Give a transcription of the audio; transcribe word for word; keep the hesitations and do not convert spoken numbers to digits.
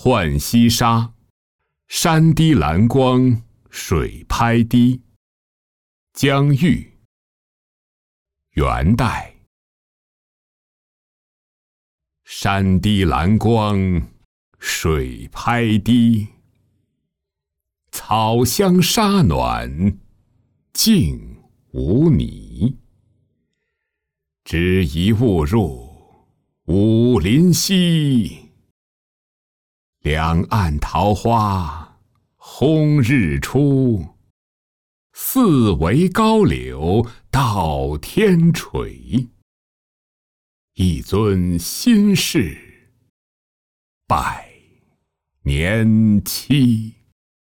浣溪沙，山低蓝光水拍低。江玉，元代。山低蓝光水拍低，草香沙暖净无泥。只疑误入武林西，两岸桃花轰日出。四围高柳到天垂，一尊新事百年期。